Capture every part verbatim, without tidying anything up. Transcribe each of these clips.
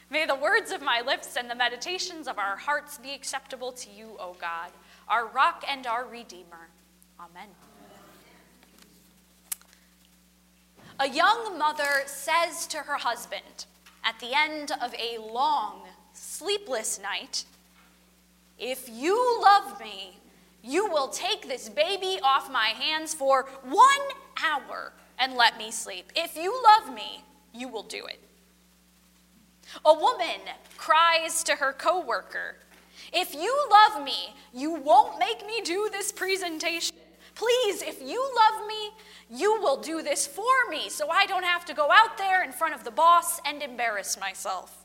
May the words of my lips and the meditations of our hearts be acceptable to you, O God, our rock and our redeemer. Amen. A young mother says to her husband at the end of a long, sleepless night, "If you love me, you will take this baby off my hands for one hour and let me sleep. If you love me, you will do it." A woman cries to her coworker, "If you love me, you won't make me do this presentation. Please, if you love me, you will do this for me so I don't have to go out there in front of the boss and embarrass myself."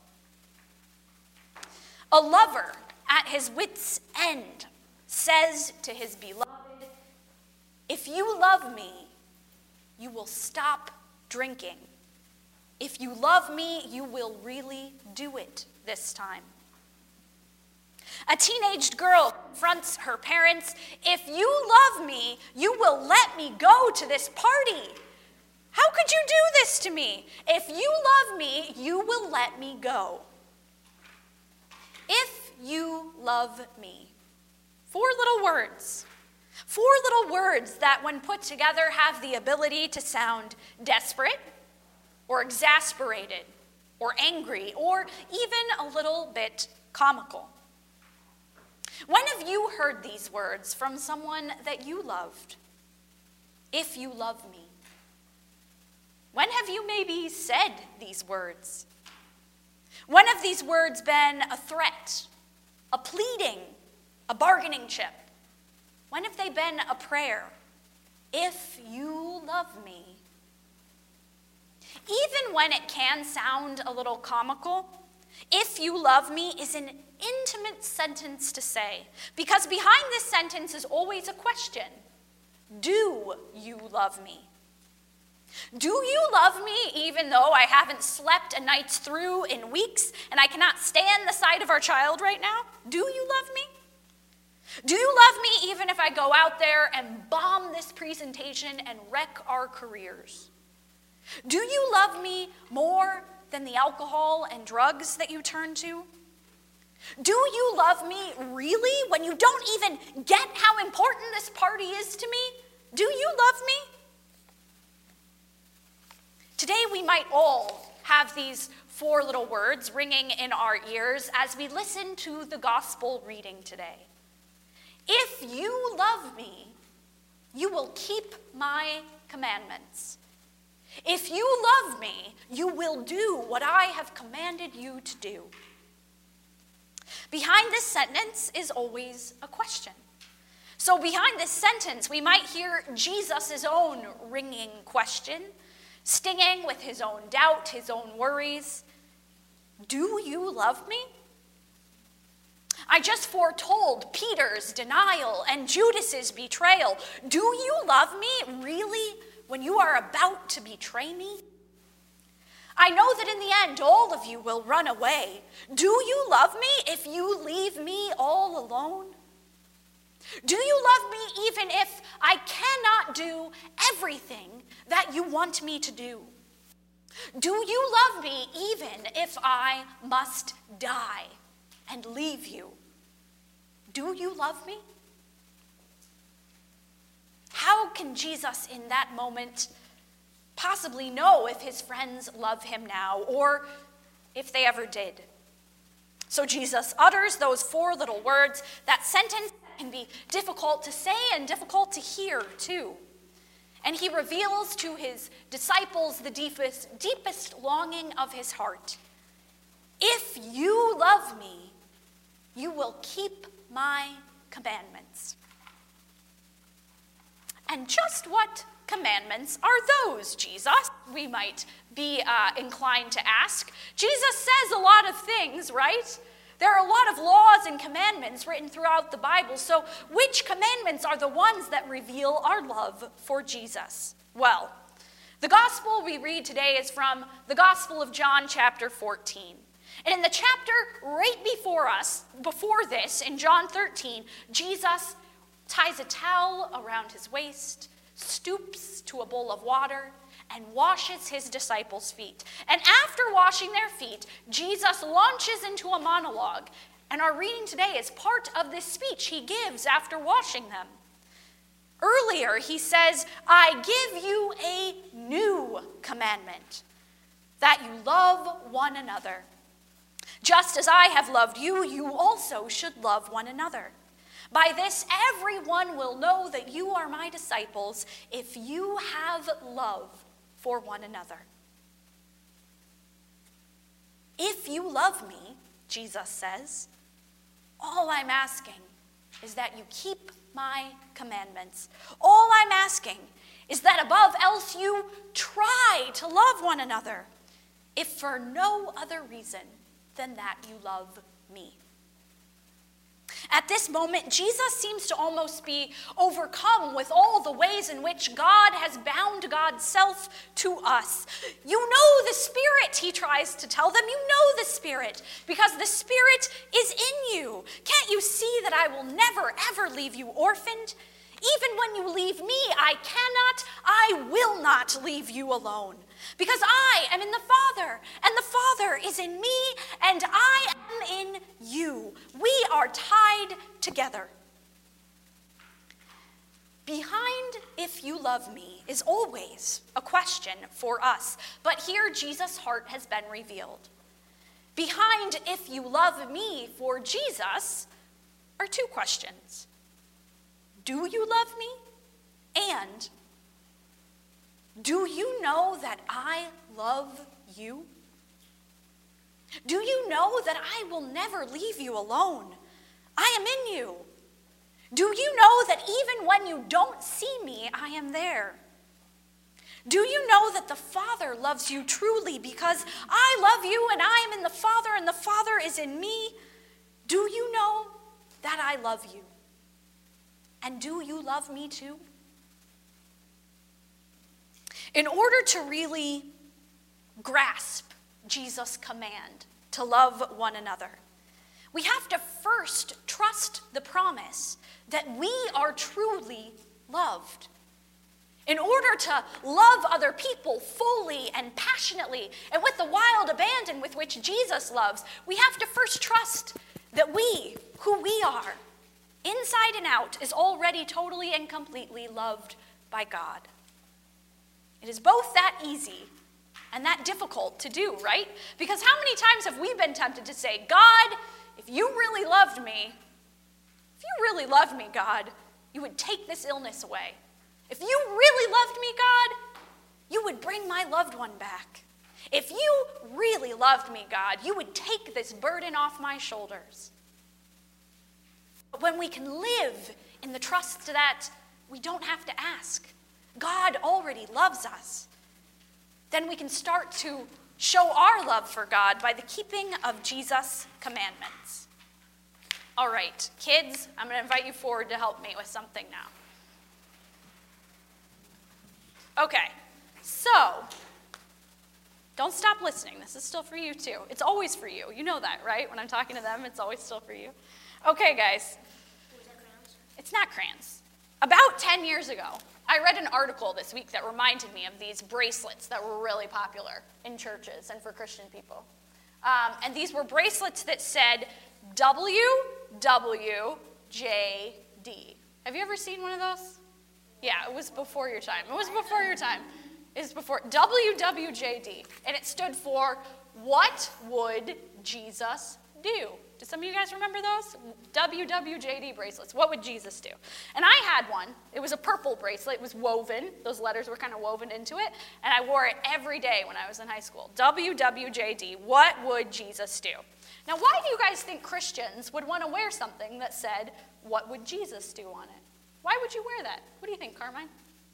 A lover at his wit's end says to his beloved, "If you love me, you will stop drinking. If you love me, you will really do it this time." A teenaged girl confronts her parents, "If you love me, you will let me go to this party. How could you do this to me? If you love me, you will let me go." If you love me. Four little words. Four little words that, when put together, have the ability to sound desperate, or exasperated, or angry, or even a little bit comical. When have you heard these words from someone that you loved? If you love me. When have you maybe said these words? When have these words been a threat, a pleading, a bargaining chip? When have they been a prayer? If you love me. Even when it can sound a little comical, "if you love me" is an intimate sentence to say, because behind this sentence is always a question. Do you love me? Do you love me even though I haven't slept a night's through in weeks and I cannot stand the sight of our child right now? Do you love me? Do you love me even if I go out there and bomb this presentation and wreck our careers? Do you love me more than the alcohol and drugs that you turn to? Do you love me really when you don't even get how important this party is to me? Do you love me? Today we might all have these four little words ringing in our ears as we listen to the gospel reading today. If you love me, you will keep my commandments. If you love me, you will do what I have commanded you to do. Behind this sentence is always a question. So behind this sentence, we might hear Jesus' own ringing question, stinging with his own doubt, his own worries. Do you love me? I just foretold Peter's denial and Judas's betrayal. Do you love me really when you are about to betray me? I know that in the end, all of you will run away. Do you love me if you leave me all alone? Do you love me even if I cannot do everything that you want me to do? Do you love me even if I must die and leave you? Do you love me? How can Jesus in that moment possibly know if his friends love him now or if they ever did? So Jesus utters those four little words, that sentence can be difficult to say and difficult to hear too. And he reveals to his disciples the deepest, deepest longing of his heart. If you love me, you will keep my commandments. And just what commandments are those, Jesus? We might be uh, inclined to ask. Jesus says a lot of things, right? There are a lot of laws and commandments written throughout the Bible, so which commandments are the ones that reveal our love for Jesus? Well, the gospel we read today is from the Gospel of John, chapter fourteen. And in the chapter right before us, before this, in John thirteen, Jesus ties a towel around his waist, stoops to a bowl of water, and washes his disciples' feet. And after washing their feet, Jesus launches into a monologue. And our reading today is part of this speech he gives after washing them. Earlier, he says, I give you a new commandment, that you love one another. Just as I have loved you, you also should love one another. By this, everyone will know that you are my disciples if you have love for one another. If you love me, Jesus says, all I'm asking is that you keep my commandments. All I'm asking is that above else you try to love one another, if for no other reason than that you love me. At this moment, Jesus seems to almost be overcome with all the ways in which God has bound God's self to us. You know the Spirit, he tries to tell them. You know the Spirit, because the Spirit is in you. Can't you see that I will never, ever leave you orphaned? Even when you leave me, I cannot, I will not leave you alone. Because I am in the Father, and the Father is in me, and I am in you. We are tied together. Behind if you love me is always a question for us, but here Jesus' heart has been revealed. Behind if you love me for Jesus are two questions. Do you love me? And do you know that I love you? Do you know that I will never leave you alone? I am in you. Do you know that even when you don't see me, I am there? Do you know that the Father loves you truly because I love you and I am in the Father and the Father is in me? Do you know that I love you? And do you love me too? In order to really grasp Jesus' command to love one another, we have to first trust the promise that we are truly loved. In order to love other people fully and passionately and with the wild abandon with which Jesus loves, we have to first trust that we, who we are, inside and out, is already totally and completely loved by God. It is both that easy and that difficult to do, right? Because how many times have we been tempted to say, God, if you really loved me, if you really loved me, God, you would take this illness away. If you really loved me, God, you would bring my loved one back. If you really loved me, God, you would take this burden off my shoulders. But when we can live in the trust that we don't have to ask, God already loves us, then we can start to show our love for God by the keeping of Jesus' commandments. All right, kids, I'm going to invite you forward to help me with something now. Okay, so don't stop listening. This is still for you too. It's always for you. You know that, right? When I'm talking to them, it's always still for you. Okay, guys. It's not crayons. About ten years ago, I read an article this week that reminded me of these bracelets that were really popular in churches and for Christian people. Um, and these were bracelets that said W W J D. Have you ever seen one of those? Yeah, it was before your time. It was before your time. It was before W W J D. And it stood for, what would Jesus do? Do some of you guys remember those? W W J D bracelets. What would Jesus do? And I had one. It was a purple bracelet. It was woven. Those letters were kind of woven into it. And I wore it every day when I was in high school. W W J D. What would Jesus do? Now, why do you guys think Christians would want to wear something that said, what would Jesus do on it? Why would you wear that? What do you think, Carmine?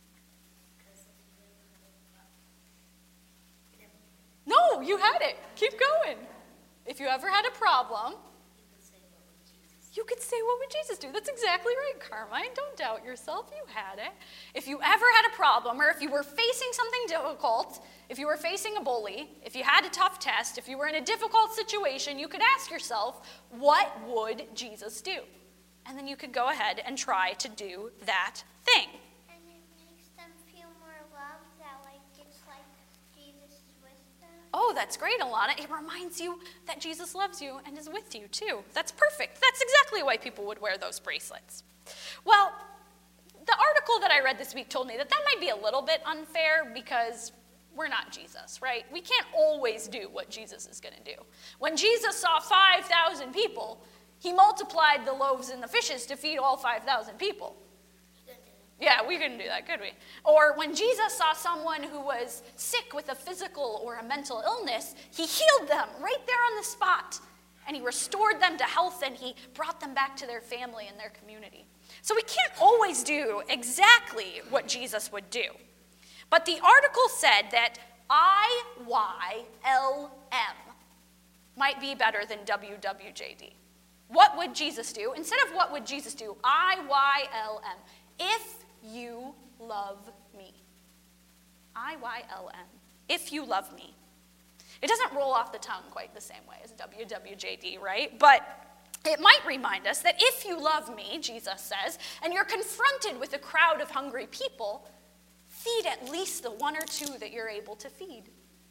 No, you had it. Keep going. If you ever had a problem, you could say, what would Jesus do? That's exactly right, Carmine. Don't doubt yourself. You had it. If you ever had a problem, or if you were facing something difficult, if you were facing a bully, if you had a tough test, if you were in a difficult situation, you could ask yourself, what would Jesus do? And then you could go ahead and try to do that thing. And it makes them feel more loved, that like it's like Oh, that's great, Alana. It reminds you that Jesus loves you and is with you, too. That's perfect. That's exactly why people would wear those bracelets. Well, the article that I read this week told me that that might be a little bit unfair because we're not Jesus, right? We can't always do what Jesus is going to do. When Jesus saw five thousand people, he multiplied the loaves and the fishes to feed all five thousand people. Yeah, we couldn't do that, could we? Or when Jesus saw someone who was sick with a physical or a mental illness, he healed them right there on the spot. And he restored them to health, and he brought them back to their family and their community. So we can't always do exactly what Jesus would do. But the article said that I Y L M might be better than W W J D. What would Jesus do? Instead of what would Jesus do, I Y L M. If you love me. I Y L M. If you love me. It doesn't roll off the tongue quite the same way as W W J D, right? But it might remind us that if you love me, Jesus says, and you're confronted with a crowd of hungry people, feed at least the one or two that you're able to feed.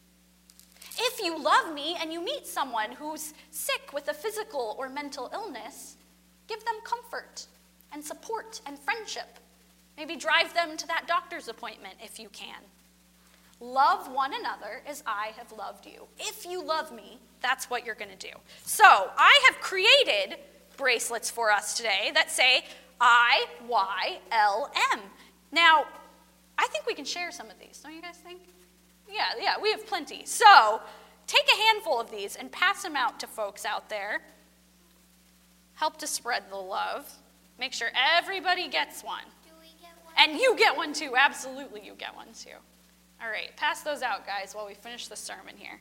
If you love me and you meet someone who's sick with a physical or mental illness, give them comfort and support and friendship. Maybe drive them to that doctor's appointment if you can. Love one another as I have loved you. If you love me, that's what you're going to do. So I have created bracelets for us today that say I Y L M. Now, I think we can share some of these, don't you guys think? Yeah, yeah, we have plenty. So take a handful of these and pass them out to folks out there. Help to spread the love. Make sure everybody gets one. Do we get one? And you get one too. Absolutely, you get one too. All right, pass those out, guys, while we finish the sermon here.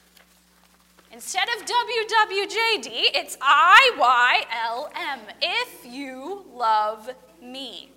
Instead of W W J D, it's I Y L M. If you love me.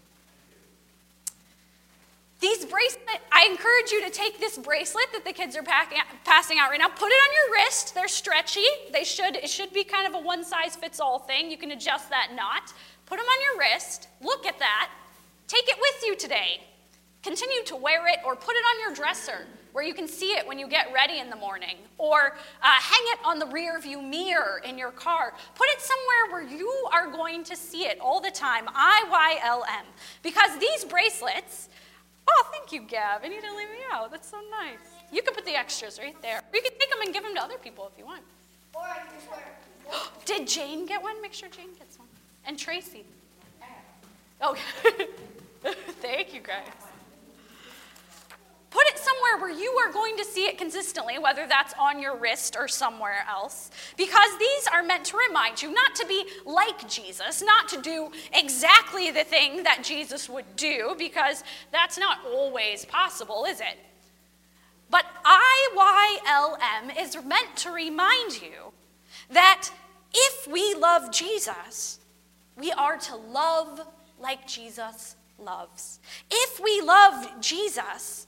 These bracelets, I encourage you to take this bracelet that the kids are packing, passing out right now, put it on your wrist. They're stretchy. They should, it should be kind of a one-size-fits-all thing. You can adjust that knot. Put them on your wrist. Look at that. Take it with you today. Continue to wear it or put it on your dresser where you can see it when you get ready in the morning. Or uh, hang it on the rear view mirror in your car. Put it somewhere where you are going to see it all the time. I Y L M. Because these bracelets... Oh, thank you, Gab. You didn't leave me out. That's so nice. You can put the extras right there. Or you can take them and give them to other people if you want. Or I can just wear it. Did Jane get one? Make sure Jane gets one. And Tracy. Oh, thank you, guys. Put it somewhere where you are going to see it consistently, whether that's on your wrist or somewhere else, because these are meant to remind you not to be like Jesus, not to do exactly the thing that Jesus would do, because that's not always possible, is it? But I Y L M is meant to remind you that if we love Jesus, we are to love like Jesus loves. If we love Jesus,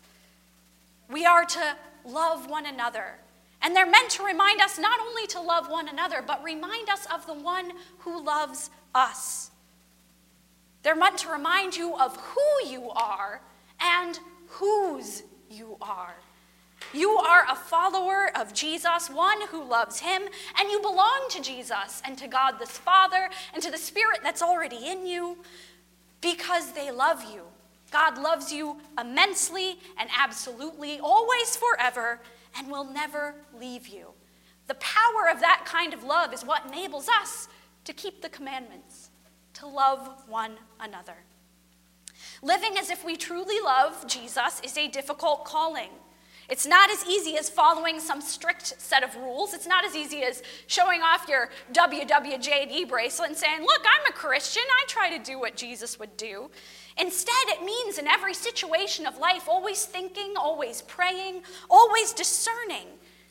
we are to love one another. And they're meant to remind us not only to love one another, but remind us of the one who loves us. They're meant to remind you of who you are and whose you are. You are a follower of Jesus, one who loves him, and you belong to Jesus and to God the Father and to the Spirit that's already in you because they love you. God loves you immensely and absolutely, always forever, and will never leave you. The power of that kind of love is what enables us to keep the commandments, to love one another. Living as if we truly love Jesus is a difficult calling. It's not as easy as following some strict set of rules. It's not as easy as showing off your W W J D bracelet and saying, look, I'm a Christian. I try to do what Jesus would do. Instead, it means in every situation of life, always thinking, always praying, always discerning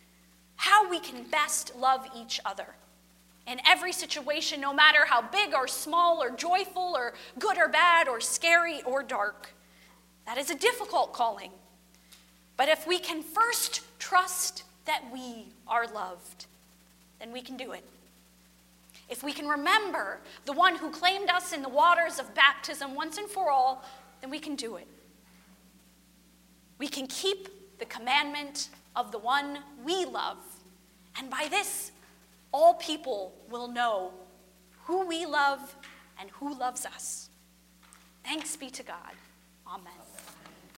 how we can best love each other. In every situation, no matter how big or small or joyful or good or bad or scary or dark. That is a difficult calling. But if we can first trust that we are loved, then we can do it. If we can remember the one who claimed us in the waters of baptism once and for all, then we can do it. We can keep the commandment of the one we love. And by this, all people will know who we love and who loves us. Thanks be to God. Amen.